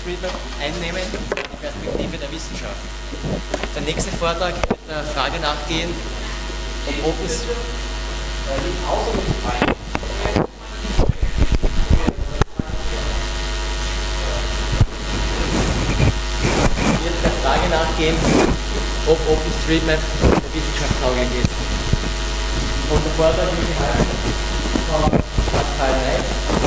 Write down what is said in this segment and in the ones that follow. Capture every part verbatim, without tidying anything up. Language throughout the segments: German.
OpenStreetMap einnehmen, die Perspektive der Wissenschaft. Der nächste Vortrag wird der Frage nachgehen, ob OpenStreetMap wird der Frage nachgehen, ob OpenStreetMap der Wissenschaft tauglich ist. Und der Vortrag wird gehalten von Pascal Neiss,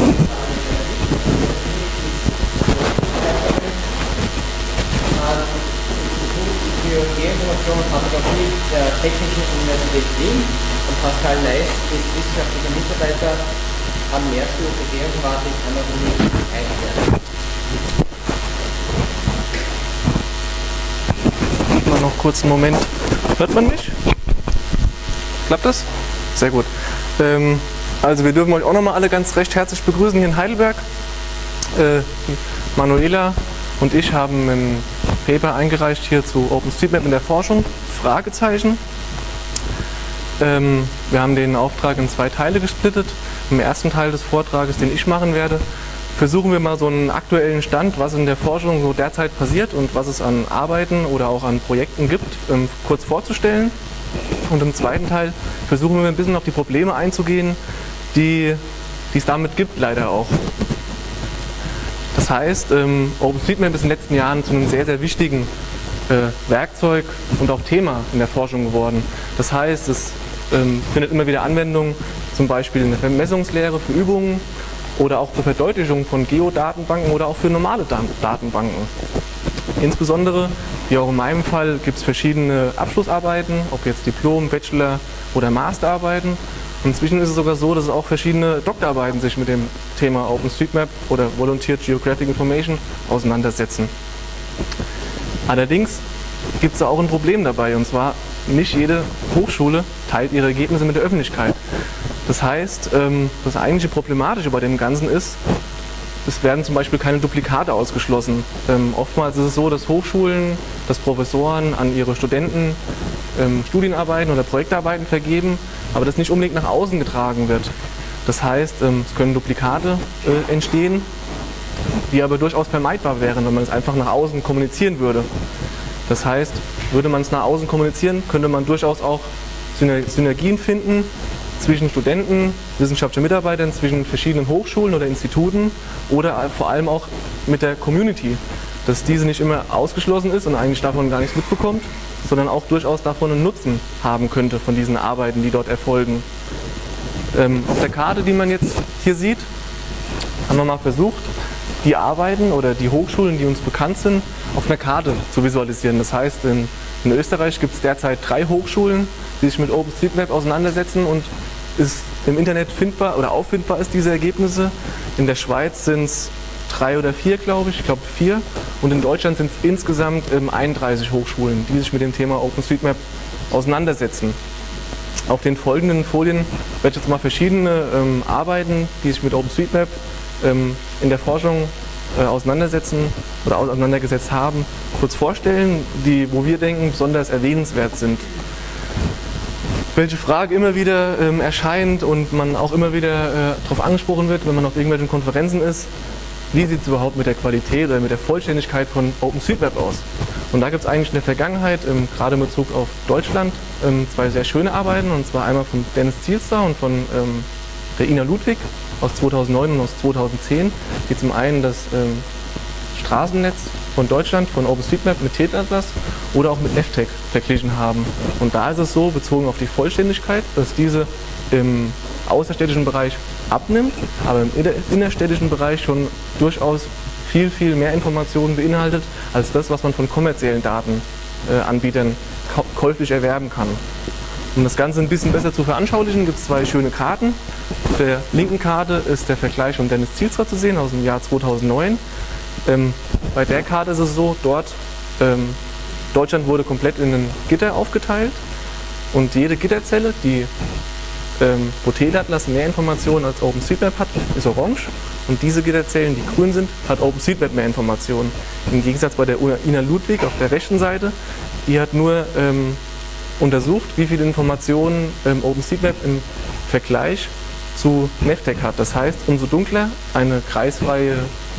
für Geoinformation und Kartografie der Technischen Universität Wien, und Pascal Neiss ist wissenschaftlicher Mitarbeiter am Lehrstuhl für Geoinformatik an der Uni Heidelberg. Mal noch kurz einen Moment. Hört man mich? Klappt das? Sehr gut. Ähm, also wir dürfen euch auch nochmal alle ganz recht herzlich begrüßen hier in Heidelberg. Äh, Manuela und ich haben ein Paper eingereicht hier zu OpenStreetMap in der Forschung, Fragezeichen. Ähm, wir haben den Auftrag in zwei Teile gesplittet. Im ersten Teil des Vortrages, den ich machen werde, versuchen wir mal so einen aktuellen Stand, was in der Forschung so derzeit passiert und was es an Arbeiten oder auch an Projekten gibt, ähm, kurz vorzustellen. Und im zweiten Teil versuchen wir ein bisschen auf die Probleme einzugehen, die, die es damit gibt, leider auch. Das heißt, ähm, OpenStreetMap ist in den letzten Jahren zu einem sehr, sehr wichtigen äh, Werkzeug und auch Thema in der Forschung geworden. Das heißt, es ähm, findet immer wieder Anwendung, zum Beispiel in der Vermessungslehre für Übungen oder auch zur Verdeutlichung von Geodatenbanken oder auch für normale Datenbanken. Insbesondere, wie auch in meinem Fall, gibt es verschiedene Abschlussarbeiten, ob jetzt Diplom, Bachelor oder Masterarbeiten. Und inzwischen ist es sogar so, dass auch verschiedene Doktorarbeiten sich mit dem Thema OpenStreetMap oder Volunteer Geographic Information auseinandersetzen. Allerdings gibt es da auch ein Problem dabei, und zwar nicht jede Hochschule teilt ihre Ergebnisse mit der Öffentlichkeit. Das heißt, das eigentliche Problematische bei dem Ganzen ist, es werden zum Beispiel keine Duplikate ausgeschlossen. Ähm, oftmals ist es so, dass Hochschulen, dass Professoren an ihre Studenten ähm, Studienarbeiten oder Projektarbeiten vergeben, aber das nicht unbedingt nach außen getragen wird. Das heißt, ähm, es können Duplikate äh, entstehen, die aber durchaus vermeidbar wären, wenn man es einfach nach außen kommunizieren würde. Das heißt, würde man es nach außen kommunizieren, könnte man durchaus auch Synergien finden zwischen Studenten, wissenschaftlichen Mitarbeitern, zwischen verschiedenen Hochschulen oder Instituten oder vor allem auch mit der Community, dass diese nicht immer ausgeschlossen ist und eigentlich davon gar nichts mitbekommt, sondern auch durchaus davon einen Nutzen haben könnte von diesen Arbeiten, die dort erfolgen. Ähm, auf der Karte, die man jetzt hier sieht, haben wir mal versucht, die Arbeiten oder die Hochschulen, die uns bekannt sind, auf einer Karte zu visualisieren. Das heißt, in, in Österreich gibt es derzeit drei Hochschulen, die sich mit OpenStreetMap auseinandersetzen und ist im Internet findbar oder auffindbar ist diese Ergebnisse. In der Schweiz sind es drei oder vier, glaube ich, ich glaube vier. Und in Deutschland sind es insgesamt ähm, einunddreißig Hochschulen, die sich mit dem Thema OpenStreetMap auseinandersetzen. Auf den folgenden Folien werde ich jetzt mal verschiedene ähm, Arbeiten, die sich mit OpenStreetMap ähm, in der Forschung äh, auseinandersetzen oder auseinandergesetzt haben, kurz vorstellen, die, wo wir denken, besonders erwähnenswert sind. Welche Frage immer wieder ähm, erscheint und man auch immer wieder äh, darauf angesprochen wird, wenn man auf irgendwelchen Konferenzen ist, wie sieht es überhaupt mit der Qualität oder mit der Vollständigkeit von OpenStreetMap aus? Und da gibt es eigentlich in der Vergangenheit, ähm, gerade in Bezug auf Deutschland, ähm, zwei sehr schöne Arbeiten, und zwar einmal von Dennis Zielstra und von ähm, der Ina Ludwig aus zweitausendneun und aus zweitausendzehn, die zum einen das ähm, Straßennetz von Deutschland, von OpenStreetMap mit TED-Atlas oder auch mit NEFTEC verglichen haben. Und da ist es so, bezogen auf die Vollständigkeit, dass diese im außerstädtischen Bereich abnimmt, aber im innerstädtischen Bereich schon durchaus viel, viel mehr Informationen beinhaltet, als das, was man von kommerziellen Datenanbietern käuflich erwerben kann. Um das Ganze ein bisschen besser zu veranschaulichen, gibt es zwei schöne Karten. Auf der linken Karte ist der Vergleich von Dennis Zielstra zu sehen aus dem Jahr zweitausendneun. Ähm, bei der Karte ist es so, dort ähm, Deutschland wurde komplett in ein Gitter aufgeteilt und jede Gitterzelle, die ähm, wo TED-Atlas mehr Informationen als OpenStreetMap hat, ist orange, und diese Gitterzellen, die grün sind, hat OpenStreetMap mehr Informationen. Im Gegensatz bei der Ina Ludwig auf der rechten Seite, die hat nur ähm, untersucht, wie viele Informationen ähm, OpenStreetMap im Vergleich zu NEFTEC hat. Das heißt, umso dunkler eine kreisfreie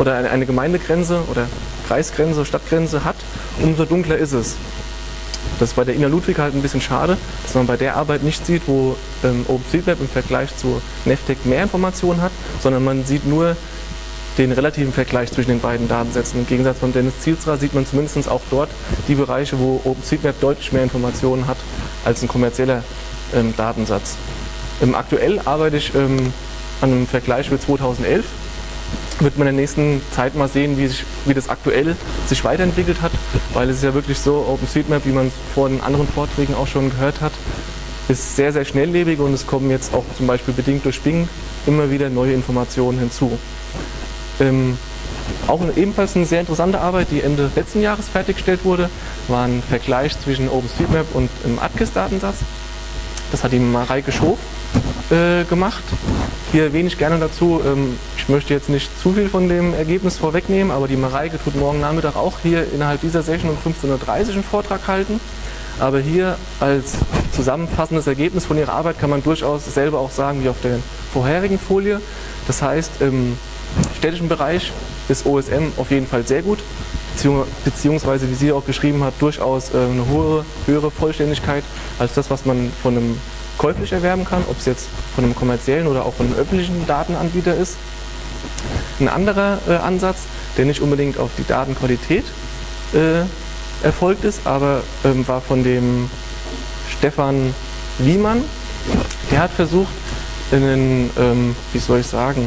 oder eine, eine Gemeindegrenze oder Kreisgrenze, Stadtgrenze hat, umso dunkler ist es. Das ist bei der Ina Ludwig halt ein bisschen schade, dass man bei der Arbeit nicht sieht, wo ähm, OpenStreetMap im Vergleich zu Navteq mehr Informationen hat, sondern man sieht nur den relativen Vergleich zwischen den beiden Datensätzen. Im Gegensatz von Dennis Zielstra sieht man zumindest auch dort die Bereiche, wo OpenStreetMap deutlich mehr Informationen hat als ein kommerzieller ähm, Datensatz. Ähm, aktuell arbeite ich ähm, an einem Vergleich mit zweitausendelf. Wird man in der nächsten Zeit mal sehen, wie, sich, wie das aktuell sich weiterentwickelt hat, weil es ist ja wirklich so, OpenStreetMap, wie man es vor den anderen Vorträgen auch schon gehört hat, ist sehr, sehr schnelllebig und es kommen jetzt auch zum Beispiel bedingt durch Bing immer wieder neue Informationen hinzu. Ähm, auch eine, ebenfalls eine sehr interessante Arbeit, die Ende letzten Jahres fertiggestellt wurde, war ein Vergleich zwischen OpenStreetMap und dem A T K I S-Datensatz. Das hat die Mareike Schof äh, gemacht. Hier erwähne ich gerne dazu, ähm, ich möchte jetzt nicht zu viel von dem Ergebnis vorwegnehmen, aber die Mareike tut morgen Nachmittag auch hier innerhalb dieser Session um fünfzehn Uhr dreißig einen Vortrag halten. Aber hier als zusammenfassendes Ergebnis von ihrer Arbeit kann man durchaus selber auch sagen wie auf der vorherigen Folie. Das heißt, im städtischen Bereich ist O S M auf jeden Fall sehr gut, beziehungsweise, wie sie auch geschrieben hat, durchaus eine hohe, höhere Vollständigkeit als das, was man von einem käuflich erwerben kann, ob es jetzt von einem kommerziellen oder auch von einem öffentlichen Datenanbieter ist. Ein anderer äh, Ansatz, der nicht unbedingt auf die Datenqualität äh, erfolgt ist, aber ähm, war von dem Stefan Wiemann. Der hat versucht, einen, ähm, wie soll ich sagen,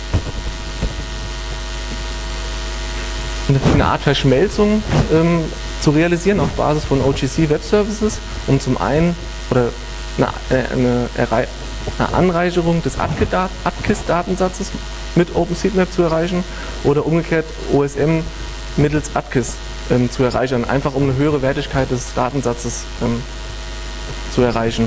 eine Art Verschmelzung ähm, zu realisieren auf Basis von O G C Web Services, um zum einen oder eine, eine, eine Anreicherung des A T K I S-Datensatzes mit OpenStreetMap zu erreichen oder umgekehrt O S M mittels A T K I S ähm, zu erreichen, einfach um eine höhere Wertigkeit des Datensatzes ähm, zu erreichen.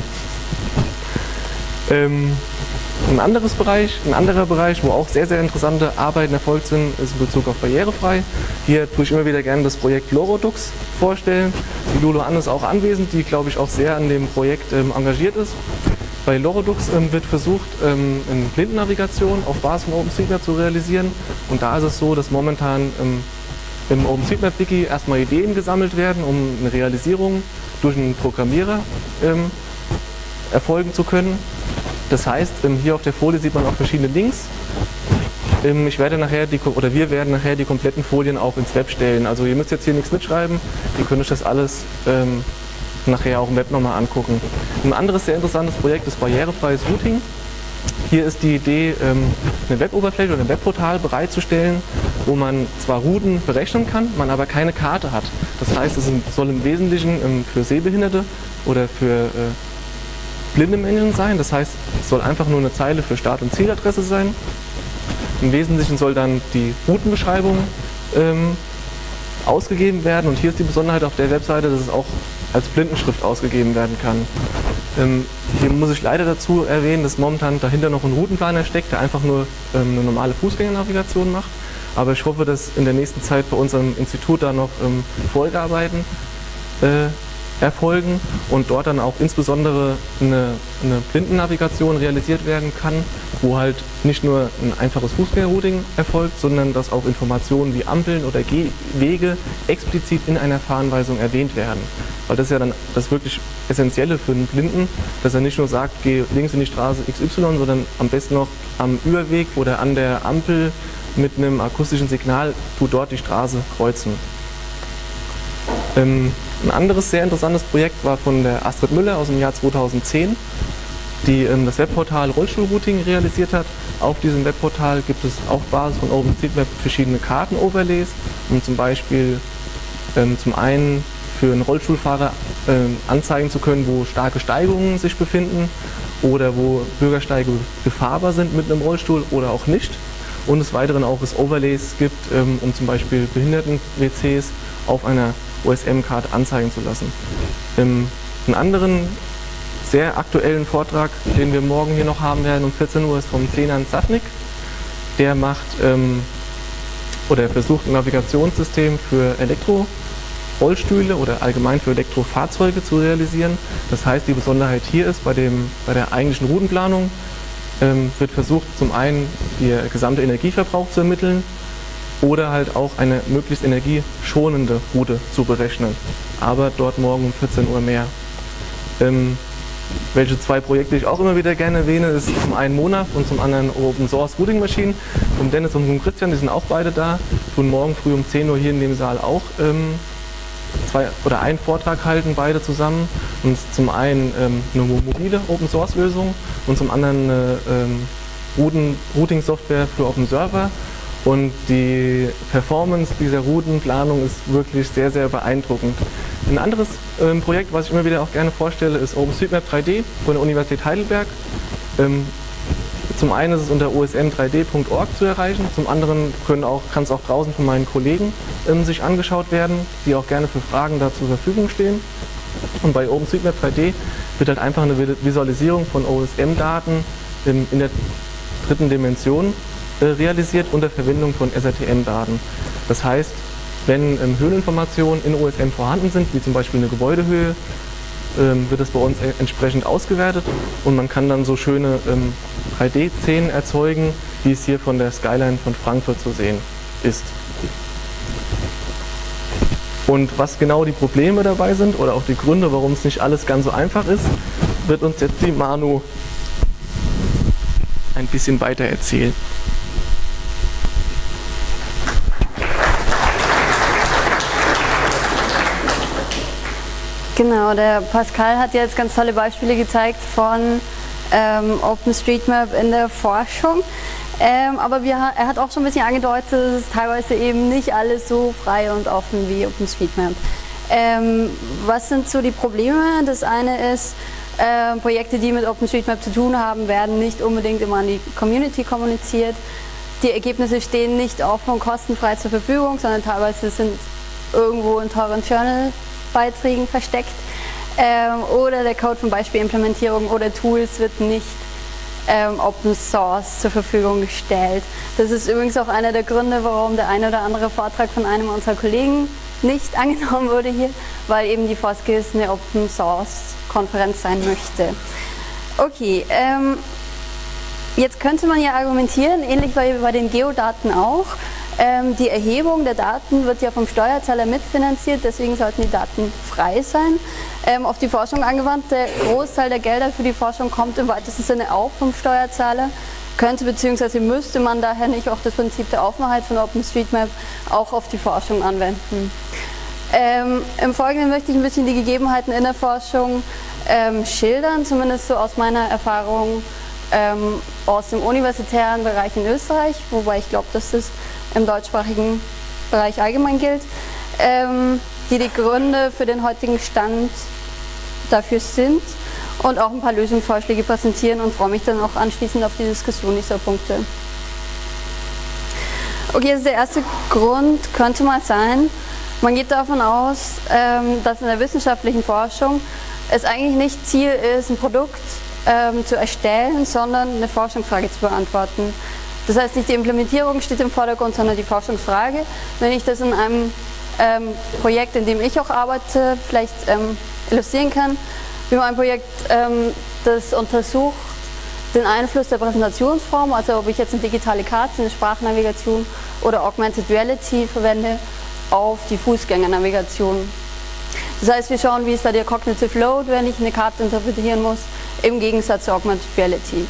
Ähm, Ein anderes Bereich, ein anderer Bereich, wo auch sehr, sehr interessante Arbeiten erfolgt sind, ist in Bezug auf barrierefrei. Hier tue ich immer wieder gerne das Projekt Lorodux vorstellen. Die Lulu Anne ist auch anwesend, die, glaube ich, auch sehr an dem Projekt ähm, engagiert ist. Bei Lorodux ähm, wird versucht, ähm, eine Blindennavigation auf Basis von OpenStreetMap zu realisieren. Und da ist es so, dass momentan ähm, im OpenStreetMap-Wiki erstmal Ideen gesammelt werden, um eine Realisierung durch einen Programmierer ähm, erfolgen zu können. Das heißt, hier auf der Folie sieht man auch verschiedene Links. Ich werde nachher die, oder wir werden nachher die kompletten Folien auch ins Web stellen. Also ihr müsst jetzt hier nichts mitschreiben, ihr könnt euch das alles ähm, nachher auch im Web nochmal angucken. Ein anderes sehr interessantes Projekt ist barrierefreies Routing. Hier ist die Idee, ähm, eine Weboberfläche oder ein Webportal bereitzustellen, wo man zwar Routen berechnen kann, man aber keine Karte hat. Das heißt, es soll im Wesentlichen ähm, für Sehbehinderte oder für äh, blinde Menschen sein, das heißt, es soll einfach nur eine Zeile für Start- und Zieladresse sein. Im Wesentlichen soll dann die Routenbeschreibung ähm, ausgegeben werden und hier ist die Besonderheit auf der Webseite, dass es auch als Blindenschrift ausgegeben werden kann. Ähm, hier muss ich leider dazu erwähnen, dass momentan dahinter noch ein Routenplaner steckt, der einfach nur ähm, eine normale Fußgängernavigation macht. Aber ich hoffe, dass in der nächsten Zeit bei unserem Institut da noch ähm, Folgearbeiten äh, erfolgen und dort dann auch insbesondere eine, eine Blindennavigation realisiert werden kann, wo halt nicht nur ein einfaches Fußgängerrouting erfolgt, sondern dass auch Informationen wie Ampeln oder Gehwege explizit in einer Fahranweisung erwähnt werden. Weil das ist ja dann das wirklich Essentielle für einen Blinden, dass er nicht nur sagt, geh links in die Straße X Y, sondern am besten noch am Überweg oder an der Ampel mit einem akustischen Signal, tu dort die Straße kreuzen. Ähm, Ein anderes sehr interessantes Projekt war von der Astrid Müller aus dem Jahr zweitausendzehn, die ähm, das Webportal Rollstuhlrouting realisiert hat. Auf diesem Webportal gibt es auf Basis von OpenStreetMap verschiedene Karten-Overlays, um zum Beispiel ähm, zum einen für einen Rollstuhlfahrer ähm, anzeigen zu können, wo starke Steigungen sich befinden oder wo Bürgersteige befahrbar sind mit einem Rollstuhl oder auch nicht. Und des Weiteren auch es Overlays gibt, ähm, um zum Beispiel Behinderten-W Cs auf einer O S M-Karte anzeigen zu lassen. Ähm, einen anderen sehr aktuellen Vortrag, den wir morgen hier noch haben werden, um vierzehn Uhr, ist vom Zenan Safnik. Der macht ähm, oder versucht ein Navigationssystem für Elektrorollstühle oder allgemein für Elektrofahrzeuge zu realisieren. Das heißt, die Besonderheit hier ist, bei, dem, bei der eigentlichen Routenplanung ähm, wird versucht, zum einen der gesamte Energieverbrauch zu ermitteln, oder halt auch eine möglichst energieschonende Route zu berechnen. Aber dort morgen um vierzehn Uhr mehr. Ähm, welche zwei Projekte ich auch immer wieder gerne erwähne, ist zum einen Monaf und zum anderen Open Source Routing Machine. Vom Dennis und vom Christian, die sind auch beide da, tun morgen früh um zehn Uhr hier in dem Saal auch ähm, zwei oder einen Vortrag halten, beide zusammen. Und zum einen ähm, eine mobile Open Source Lösung und zum anderen eine ähm, Routing Software für Open Server. Und die Performance dieser Routenplanung ist wirklich sehr, sehr beeindruckend. Ein anderes ähm, Projekt, was ich immer wieder auch gerne vorstelle, ist OpenStreetMap drei D von der Universität Heidelberg. Ähm, zum einen ist es unter o s m drei d punkt org zu erreichen, zum anderen können auch, kann es auch draußen von meinen Kollegen ähm, sich angeschaut werden, die auch gerne für Fragen da zur Verfügung stehen. Und bei OpenStreetMap drei D wird halt einfach eine Visualisierung von O S M-Daten in, in der dritten Dimension äh, realisiert unter Verwendung von S R T M-Daten. Das heißt, wenn ähm, Höheninformationen in O S M vorhanden sind, wie zum Beispiel eine Gebäudehöhe, ähm, wird das bei uns e entsprechend ausgewertet und man kann dann so schöne ähm, drei D-Szenen erzeugen, wie es hier von der Skyline von Frankfurt zu sehen ist. Und was genau die Probleme dabei sind oder auch die Gründe, warum es nicht alles ganz so einfach ist, wird uns jetzt die Manu ein bisschen weiter erzählen. Genau, der Pascal hat jetzt ganz tolle Beispiele gezeigt von ähm, OpenStreetMap in der Forschung. Ähm, aber wir, er hat auch schon ein bisschen angedeutet, dass es teilweise eben nicht alles so frei und offen wie OpenStreetMap. Ähm, was sind so die Probleme? Das eine ist, äh, Projekte, die mit OpenStreetMap zu tun haben, werden nicht unbedingt immer an die Community kommuniziert. Die Ergebnisse stehen nicht offen und kostenfrei zur Verfügung, sondern teilweise sind irgendwo in teuren Journal-Beiträgen versteckt. Ähm, oder der Code von Beispielimplementierung oder Tools wird nicht ähm, Open Source zur Verfügung gestellt. Das ist übrigens auch einer der Gründe, warum der eine oder andere Vortrag von einem unserer Kollegen nicht angenommen wurde hier, weil eben die FOSGIS eine Open Source Konferenz sein möchte. Okay, ähm, jetzt könnte man ja argumentieren, ähnlich wie bei den Geodaten auch, ähm, die Erhebung der Daten wird ja vom Steuerzahler mitfinanziert, deswegen sollten die Daten frei sein. Ähm, auf die Forschung angewandt, der Großteil der Gelder für die Forschung kommt im weitesten Sinne auch vom Steuerzahler. Könnte bzw. müsste man daher nicht auch das Prinzip der Offenheit von OpenStreetMap auch auf die Forschung anwenden. Ähm, Im Folgenden möchte ich ein bisschen die Gegebenheiten in der Forschung ähm, schildern, zumindest so aus meiner Erfahrung ähm, aus dem universitären Bereich in Österreich, wobei ich glaube, dass das im deutschsprachigen Bereich allgemein gilt, ähm, die die Gründe für den heutigen Stand dafür sind und auch ein paar Lösungsvorschläge präsentieren und freue mich dann auch anschließend auf die Diskussion dieser Punkte. Okay, also der erste Grund könnte mal sein, man geht davon aus, ähm, dass in der wissenschaftlichen Forschung es eigentlich nicht Ziel ist, ein Produkt ähm, zu erstellen, sondern eine Forschungsfrage zu beantworten. Das heißt, nicht die Implementierung steht im Vordergrund, sondern die Forschungsfrage. Wenn ich das in einem ähm, Projekt, in dem ich auch arbeite, vielleicht ähm, illustrieren kann, wie man ein Projekt, ähm, das untersucht den Einfluss der Präsentationsform, also ob ich jetzt eine digitale Karte, eine Sprachnavigation oder Augmented Reality verwende, auf die Fußgängernavigation. Das heißt, wir schauen, wie ist da der Cognitive Load, wenn ich eine Karte interpretieren muss, im Gegensatz zur Augmented Reality.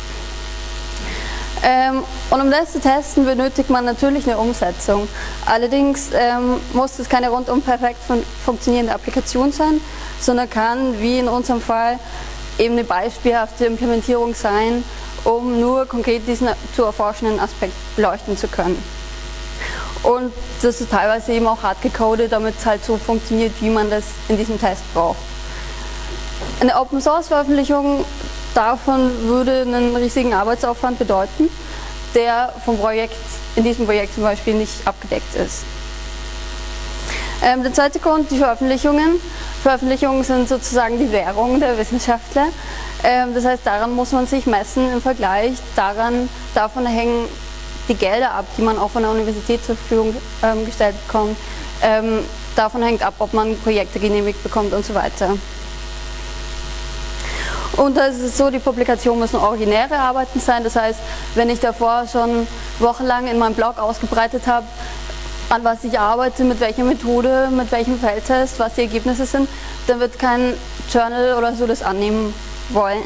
Ähm, und um das zu testen, benötigt man natürlich eine Umsetzung. Allerdings ähm, muss es keine rundum perfekt fun funktionierende Applikation sein, sondern kann, wie in unserem Fall, eben eine beispielhafte Implementierung sein, um nur konkret diesen zu erforschenden Aspekt beleuchten zu können. Und das ist teilweise eben auch hart gecodet, damit es halt so funktioniert, wie man das in diesem Test braucht. Eine Open-Source-Veröffentlichung davon würde einen riesigen Arbeitsaufwand bedeuten, der vom Projekt, in diesem Projekt zum Beispiel nicht abgedeckt ist. Ähm, der zweite Grund, die Veröffentlichungen. Veröffentlichungen sind sozusagen die Währung der Wissenschaftler. Ähm, das heißt, daran muss man sich messen im Vergleich, daran, davon hängen die Gelder ab, die man auch von der Universität zur Verfügung ähm, gestellt bekommt. Ähm, davon hängt ab, ob man Projekte genehmigt bekommt und so weiter. Und da ist es so, die Publikationen müssen originäre Arbeiten sein. Das heißt, wenn ich davor schon wochenlang in meinem Blog ausgebreitet habe, an was ich arbeite, mit welcher Methode, mit welchem Feldtest, was die Ergebnisse sind, dann wird kein Journal oder so das annehmen wollen.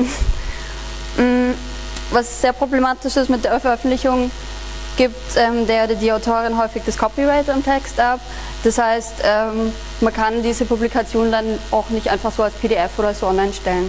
Was sehr problematisch ist mit der Veröffentlichung, gibt ähm, der oder die Autorin häufig das Copyright am Text ab. Das heißt, ähm, man kann diese Publikation dann auch nicht einfach so als P D F oder so online stellen.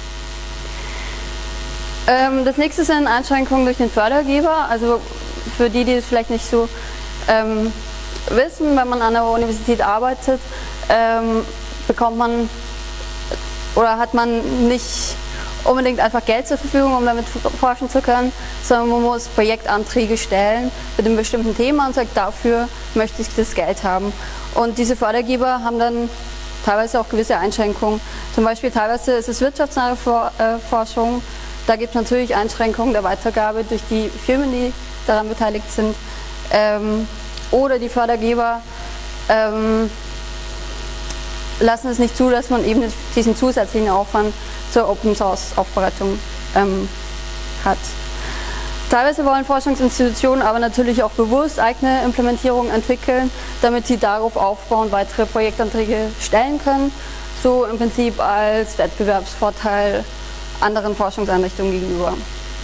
Ähm, das nächste sind Einschränkungen durch den Fördergeber. Also für die, die es vielleicht nicht so ähm, wissen, wenn man an der Universität arbeitet, ähm, bekommt man oder hat man nicht unbedingt einfach Geld zur Verfügung, um damit forschen zu können, sondern man muss Projektanträge stellen mit einem bestimmten Thema und sagt, dafür möchte ich das Geld haben. Und diese Fördergeber haben dann teilweise auch gewisse Einschränkungen. Zum Beispiel teilweise ist es wirtschaftsnahe Forschung, da gibt es natürlich Einschränkungen der Weitergabe durch die Firmen, die daran beteiligt sind. Ähm, oder die Fördergeber ähm, lassen es nicht zu, dass man eben diesen zusätzlichen Aufwand zur Open-Source-Aufbereitung ähm, hat. Teilweise wollen Forschungsinstitutionen aber natürlich auch bewusst eigene Implementierungen entwickeln, damit sie darauf aufbauen, weitere Projektanträge stellen können, so im Prinzip als Wettbewerbsvorteil anderen Forschungseinrichtungen gegenüber.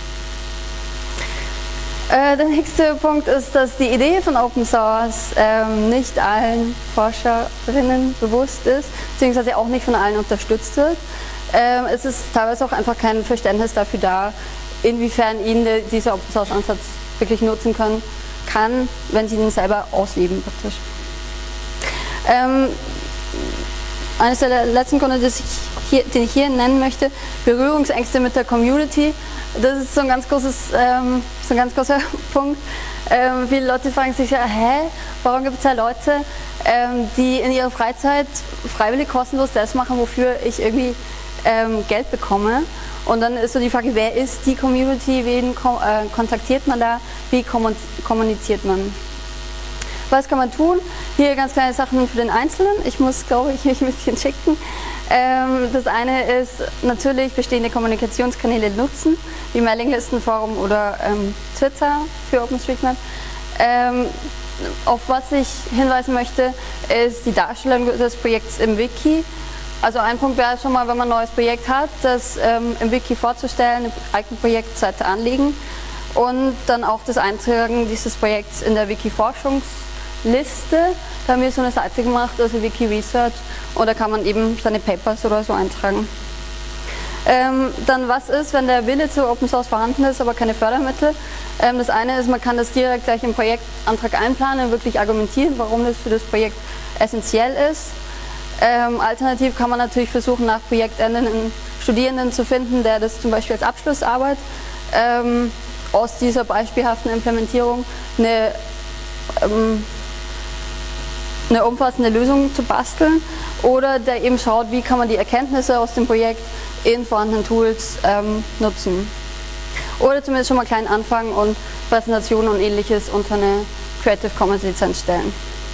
Äh, der nächste Punkt ist, dass die Idee von Open Source ähm, nicht allen Forscherinnen bewusst ist, beziehungsweise auch nicht von allen unterstützt wird. Ähm, es ist teilweise auch einfach kein Verständnis dafür da, inwiefern ihnen de, dieser Open Source Ansatz wirklich nutzen können, kann, wenn sie den selber ausleben praktisch. Ähm, eines der letzten Gründe, das ich hier, den ich hier nennen möchte, Berührungsängste mit der Community. Das ist so ein ganz, großes, ähm, so ein ganz großer Punkt. Ähm, viele Leute fragen sich ja, hä, warum gibt es ja Leute, ähm, die in ihrer Freizeit freiwillig kostenlos das machen, wofür ich irgendwie ähm, Geld bekomme. Und dann ist so die Frage, wer ist die Community, wen ko äh, kontaktiert man da, wie kommuniziert man. Was kann man tun? Hier ganz kleine Sachen für den Einzelnen. Ich muss, glaube ich, mich ein bisschen schicken. Ähm, das eine ist natürlich bestehende Kommunikationskanäle nutzen, wie Mailinglisten, Forum oder ähm, Twitter für OpenStreetMap. Ähm, auf was ich hinweisen möchte, ist die Darstellung des Projekts im Wiki. Also ein Punkt wäre schon mal, wenn man ein neues Projekt hat, das ähm, im Wiki vorzustellen, eine eigene Projektseite anlegen und dann auch das Eintragen dieses Projekts in der Wiki-Forschungsliste. Da haben wir so eine Seite gemacht, also Wiki Research, und da kann man eben seine Papers oder so eintragen. Ähm, dann was ist, wenn der Wille zu Open Source vorhanden ist, aber keine Fördermittel? Ähm, das eine ist, man kann das direkt gleich im Projektantrag einplanen und wirklich argumentieren, warum das für das Projekt essentiell ist. Ähm, alternativ kann man natürlich versuchen, nach Projektende einen Studierenden zu finden, der das zum Beispiel als Abschlussarbeit ähm, aus dieser beispielhaften Implementierung eine, ähm, eine umfassende Lösung zu basteln, oder der eben schaut, wie kann man die Erkenntnisse aus dem Projekt in vorhandenen Tools ähm, nutzen. Oder zumindest schon mal klein anfangen und Präsentationen und ähnliches unter eine Creative Commons Lizenz stellen.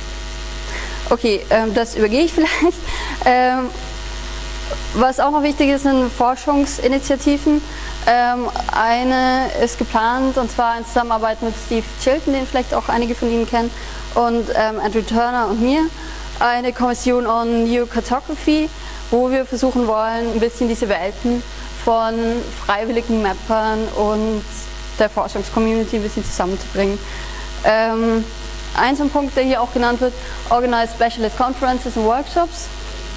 Okay, ähm, das übergehe ich vielleicht. Ähm, was auch noch wichtig ist, sind Forschungsinitiativen. Ähm, eine ist geplant, und zwar in Zusammenarbeit mit Steve Chilton, den vielleicht auch einige von Ihnen kennen, und ähm, Andrew Turner und mir, eine Kommission on New Cartography, wo wir versuchen wollen, ein bisschen diese Welten von freiwilligen Mappern und der Forschungscommunity ein bisschen zusammenzubringen. Ähm, Ein so ein Punkt, der hier auch genannt wird, Organize Specialist Conferences und Workshops.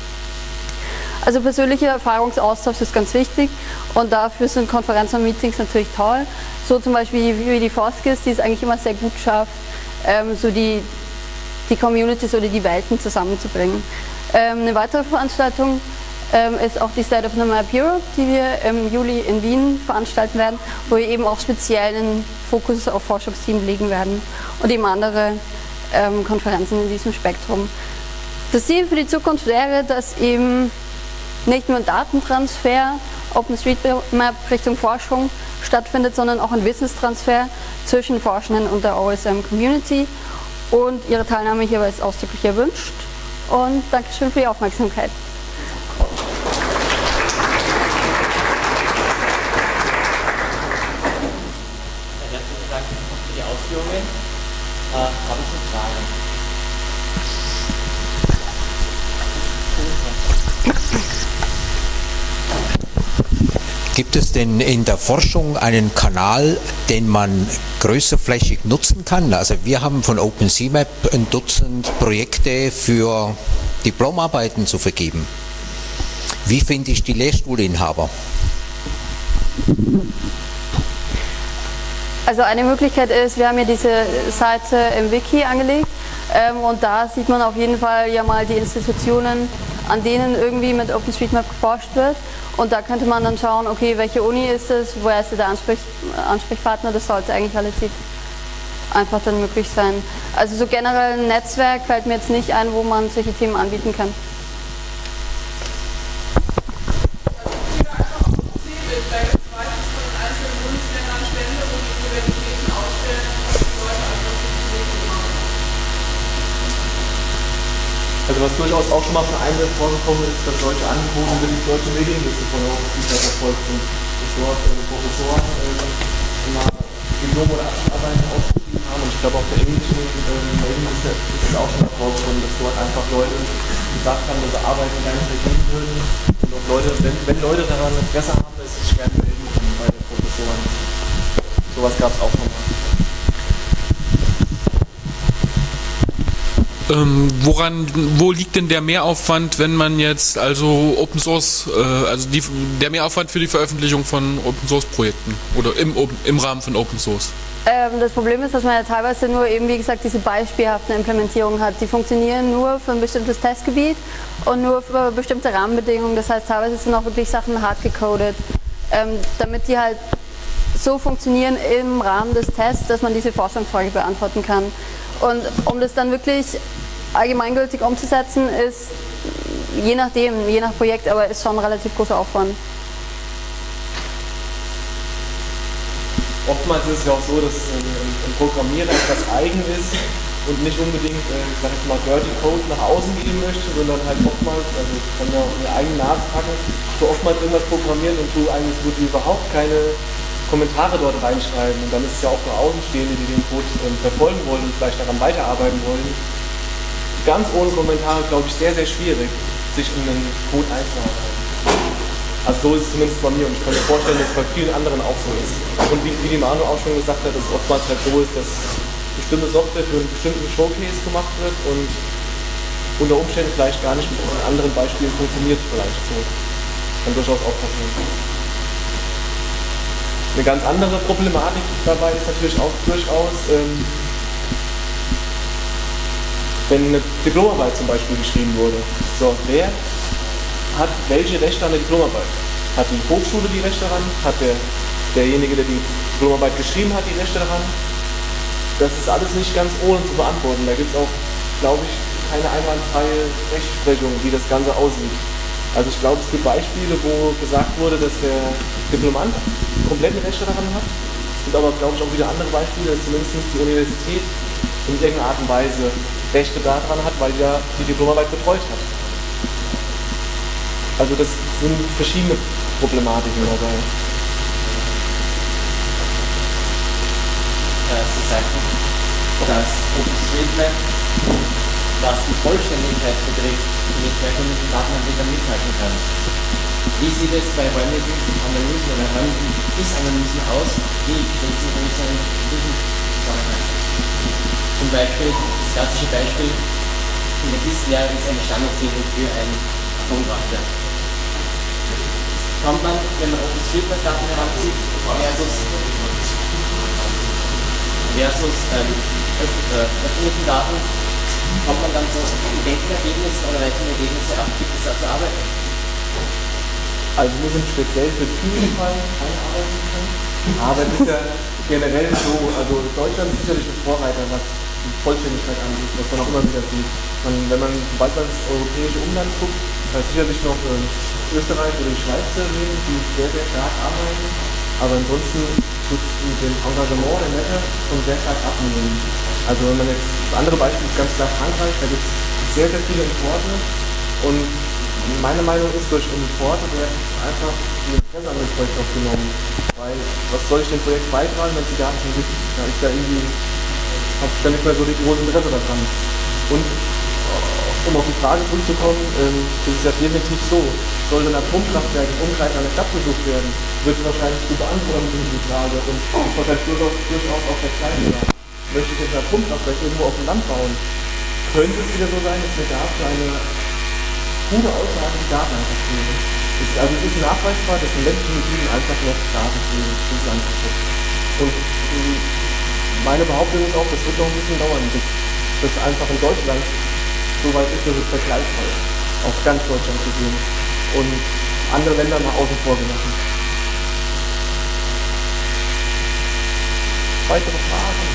Also persönlicher Erfahrungsaustausch ist ganz wichtig, und dafür sind Konferenzen und Meetings natürlich toll. So zum Beispiel wie die Foskis, die es eigentlich immer sehr gut schafft, ähm, so die, die Communities oder die Welten zusammenzubringen. Ähm, eine weitere Veranstaltung ähm, ist auch die State of the Map Europe, die wir im Juli in Wien veranstalten werden, wo wir eben auch speziell einen Fokus auf Forschungsteam legen werden und eben andere ähm, Konferenzen in diesem Spektrum. Das Ziel für die Zukunft wäre, dass eben nicht nur ein Datentransfer OpenStreetMap Richtung Forschung stattfindet, sondern auch ein Wissenstransfer zwischen Forschenden und der O S M-Community. Und Ihre Teilnahme hierbei ist ausdrücklich erwünscht. Und Dankeschön für die Aufmerksamkeit. es denn in der Forschung einen Kanal, den man größerflächig nutzen kann? Also wir haben von OpenCMap ein Dutzend Projekte für Diplomarbeiten zu vergeben. Wie finde ich die Lehrstuhlinhaber? Also eine Möglichkeit ist, wir haben ja diese Seite im Wiki angelegt ähm, und da sieht man auf jeden Fall ja mal die Institutionen, an denen irgendwie mit OpenStreetMap geforscht wird. Und da könnte man dann schauen, okay, welche Uni ist es, woher ist der Ansprech Ansprechpartner, das sollte eigentlich relativ einfach dann möglich sein. Also so generell ein Netzwerk fällt mir jetzt nicht ein, wo man solche Themen anbieten kann. Also was durchaus auch schon mal vereinzelt vorgekommen ist, dass solche Angebote über die deutsche Medienliste von OpenStreetMap erfolgt sind. Dass dort äh, Professoren äh, immer Diplom- oder Abschlussarbeiten ausgeschrieben haben und ich glaube auf der englischen äh, Medienliste ist es auch schon mal vorgekommen, dass dort einfach Leute gesagt haben, dass sie Arbeiten gar nicht vergeben würden und auch Leute, wenn, wenn Leute daran Interesse haben, ist es schwer melden können bei den Professoren. Sowas gab es auch schon mal. Ähm, woran, wo liegt denn der Mehraufwand, wenn man jetzt also Open Source, äh, also die, der Mehraufwand für die Veröffentlichung von Open Source Projekten oder im, im Rahmen von Open Source? Ähm, das Problem ist, dass man ja teilweise nur eben, wie gesagt, diese beispielhaften Implementierungen hat. Die funktionieren nur für ein bestimmtes Testgebiet und nur für bestimmte Rahmenbedingungen. Das heißt, teilweise sind auch wirklich Sachen hart gecodet, ähm, damit die halt so funktionieren im Rahmen des Tests, dass man diese Forschungsfrage beantworten kann. Und um das dann wirklich allgemeingültig umzusetzen, ist je nachdem, je nach Projekt, aber ist schon ein relativ großer Aufwand. Oftmals ist es ja auch so, dass ein, ein Programmierer etwas eigen ist und nicht unbedingt, äh, ich sag jetzt mal, Dirty Code nach außen geben möchte, sondern halt oftmals, also ich kann ja auch in die eigene Nase packen, du oftmals irgendwas programmieren und du eigentlich so die überhaupt keine Kommentare dort reinschreiben und dann ist es ja auch für Außenstehende, die den Code ähm, verfolgen wollen und vielleicht daran weiterarbeiten wollen, ganz ohne Kommentare, glaube ich, sehr, sehr schwierig, sich in den Code einzuarbeiten. Also so ist es zumindest bei mir und ich kann mir vorstellen, dass es bei vielen anderen auch so ist. Und wie, wie die Manu auch schon gesagt hat, dass es oftmals halt so ist, dass bestimmte Software für einen bestimmten Showcase gemacht wird und unter Umständen vielleicht gar nicht mit anderen Beispielen funktioniert vielleicht so. Kann durchaus auch passieren. Eine ganz andere Problematik dabei ist natürlich auch durchaus, ähm, wenn eine Diplomarbeit zum Beispiel geschrieben wurde. So, wer hat welche Rechte an der Diplomarbeit? Hat die Hochschule die Rechte daran? Hat der, derjenige, der die Diplomarbeit geschrieben hat, die Rechte daran? Das ist alles nicht ganz ohne zu beantworten. Da gibt es auch, glaube ich, keine einwandfreie Rechtsprechung, wie das Ganze aussieht. Also ich glaube, es gibt Beispiele, wo gesagt wurde, dass der Diplomant komplette Rechte daran hat. Es gibt aber, glaube ich, auch wieder andere Beispiele, dass zumindest die Universität in irgendeiner Art und Weise Rechte daran hat, weil ja die Diplomarbeit betreut hat. Also das sind verschiedene Problematiken dabei. Sie sagten, dass OpenStreetMap, was die Vollständigkeit betrifft, mit herkömmlichen Datenanbietern mithalten kann. Wie sieht es bei räumlichen Analysen oder räumlichen Ist-Analysen aus? Wie stellt sich das in diesem Zusammenhang? Zum Beispiel, das klassische Beispiel, in der Ist-Lehre ist eine Standardsiedlung für ein Atomkraftwerk. Kommt man, wenn man OpenStreetMap-Daten heranzieht, versus, versus ähm, öffentlichen Daten, kommt man dann zu identischen Ergebnissen oder welchen Ergebnisse gibt es da zu arbeiten? Also wir sind speziell für diesen Fall keine arbeiten können, aber es ist ja generell so, also Deutschland ist sicherlich ein Vorreiter, was die Vollständigkeit angeht, was man auch immer wieder sieht. Man, wenn man, sobald man ins europäische Umland guckt, da ist sicherlich noch äh, Österreich oder die Schweiz zu erwähnen, die sehr, sehr stark arbeiten, aber ansonsten tut es mit dem Engagement der Netze schon sehr stark abnehmen. Also wenn man jetzt, das andere Beispiel ist ganz klar Frankreich, da gibt es sehr, sehr viele Importe und meine Meinung ist, durch Importe werden einfach die Interesse an dem Projekt aufgenommen, weil was soll ich dem Projekt beitragen, wenn es die Daten schon gibt? Da ist da irgendwie, habe ich dann nicht mehr so die große Interesse daran. Und um auf die Frage zurückzukommen, ähm, das ist ja definitiv so. Sollte ein Atomkraftwerk im Umkreis einer Stadt besucht werden, wird es wahrscheinlich zu beantworten, diese Frage. Und das ist wahrscheinlich durchaus, durchaus auch der kleine Frage. Möchte ich jetzt ein Atomkraftwerk irgendwo auf dem Land bauen? Könnte es wieder so sein, dass wir dafür eine gute Aussage die Daten einfach fehlen? Ist, also es ist nachweisbar, dass in ländlichen Gebieten einfach noch Daten fehlen. Das ist einfach so. Und ähm, meine Behauptung ist auch, das wird noch ein bisschen dauern, bis das einfach in Deutschland so weit ist, dass es vergleichbar ist. Auf ganz Deutschland gesehen. Und andere Länder mal außen vor gelassen. Weitere Fragen?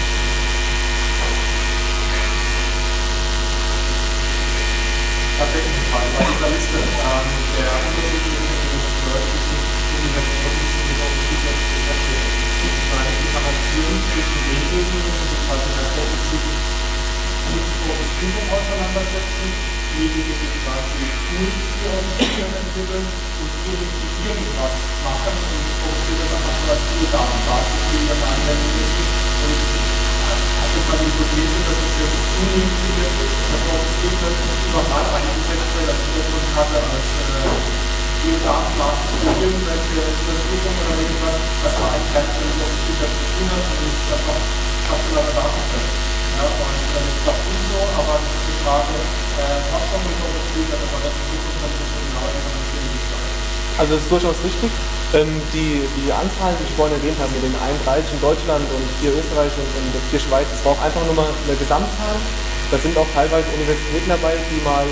Tatsächlich eine Frage bei dieser Liste ähm, der unterschiedlichen örtlichen Universitäten, die sich auch mit dieser beschäftigen. Eine Interaktion zwischen denjenigen, die sich quasi hervorgezogen mit das Prüfung auseinandersetzen, diejenigen, die quasi Tools für Automatisierung entwickeln und diejenigen, die irgendwas machen und Automatisierung dann machen, was die Datenbasis, die wir anwenden müssen. Und also bei der Hypothese, dass es jetzt zunehmend viele gibt, dass Automatisierung überall eingesetzt wird, als Wirkungshabe, als äh, Datenbasis für irgendwelche Untersuchungen oder irgendwas, was man eigentlich gar nicht mit Automatisierung zu tun hat und es ist einfach absoluter Datenfeld. Ja, und das ist doch gut so, aber das ist die Frage, äh, was man mit Automatisierung, aber das ist gut, dass das genau Automatisierung ist. Also das ist durchaus richtig. Ähm, die, die Anzahl, die ich vorhin erwähnt habe, mit den einunddreißig in Deutschland und vier Österreich und, und vier Schweiz, das war auch einfach nur mal eine Gesamtzahl. Da sind auch teilweise Universitäten dabei, die mal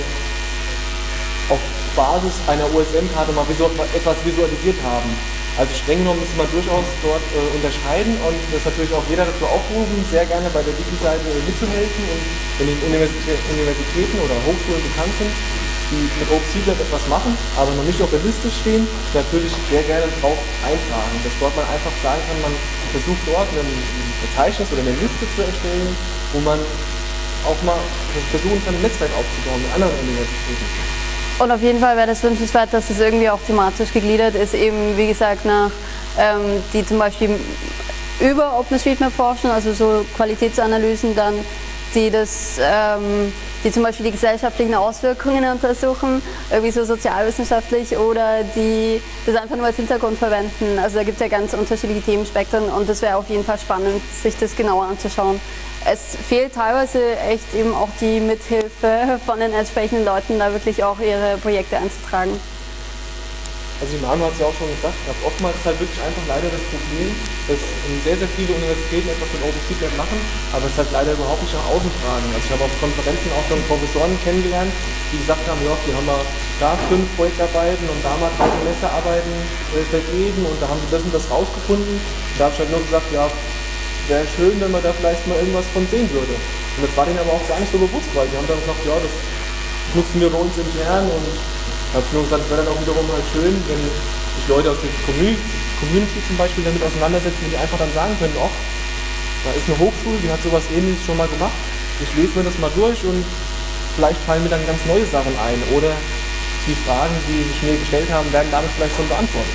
auf Basis einer U S M-Karte mal visual, etwas visualisiert haben. Also streng genommen müssen wir durchaus dort äh, unterscheiden und das ist natürlich auch jeder dazu aufgerufen, sehr gerne bei der Wiki-Seite mitzuhelfen und wenn die Universitä Universitäten oder Hochschulen bekannt sind, die mit OpenStreetMap etwas machen, aber noch nicht auf der Liste stehen, natürlich sehr gerne drauf eintragen, dass dort man einfach sagen kann, man versucht dort ein Verzeichnis oder eine Liste zu erstellen, wo man auch mal versuchen kann, ein Netzwerk aufzubauen mit anderen Universitäten. Und auf jeden Fall wäre das wünschenswert, dass es irgendwie auch thematisch gegliedert ist, eben wie gesagt nach, ähm, die zum Beispiel über OpenStreetMap forschen, also so Qualitätsanalysen dann, die das, ähm, die zum Beispiel die gesellschaftlichen Auswirkungen untersuchen, irgendwie so sozialwissenschaftlich oder die das einfach nur als Hintergrund verwenden. Also da gibt es ja ganz unterschiedliche Themenspektren und das wäre auf jeden Fall spannend, sich das genauer anzuschauen. Es fehlt teilweise echt eben auch die Mithilfe von den entsprechenden Leuten, da wirklich auch ihre Projekte einzutragen. Also die Manu hat es ja auch schon gesagt, oftmals ist halt wirklich einfach leider das Problem, dass sehr, sehr viele Universitäten etwas mit OpenStreetMap machen, aber es halt leider überhaupt nicht nach außen tragen. Also ich habe auf Konferenzen auch schon Professoren kennengelernt, die gesagt haben, ja, die haben wir da fünf Projektarbeiten und da mal drei Semesterarbeiten äh, vergeben und da haben sie das und das rausgefunden. Da habe ich halt nur gesagt, ja, wäre schön, wenn man da vielleicht mal irgendwas von sehen würde. Und das war denen aber auch gar nicht so bewusst, weil die haben dann gesagt, ja, das nutzen wir bei uns intern und da habe ich nur gesagt, es wäre dann auch wiederum halt schön, wenn sich Leute aus der Community, Community zum Beispiel damit auseinandersetzen, die einfach dann sagen können, ach, da ist eine Hochschule, die hat sowas Ähnliches schon mal gemacht, ich lese mir das mal durch und vielleicht fallen mir dann ganz neue Sachen ein oder die Fragen, die sich mir gestellt haben, werden damit vielleicht schon beantwortet.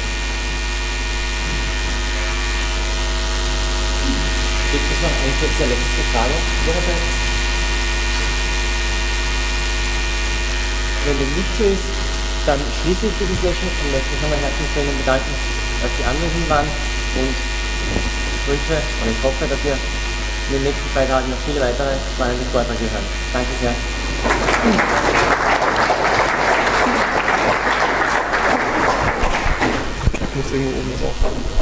Gibt es noch eine kurze letzte Frage ihrerseits? Wenn dem nicht so ist, dann schließe ich diese Session und möchte mich nochmal herzlich bei Ihnen bedanken, dass Sie anwesend waren und ich wünsche und ich hoffe, dass wir in den nächsten zwei Tagen noch viele weitere spannende Vorträge hören. Danke sehr. Ich muss irgendwo oben drauf.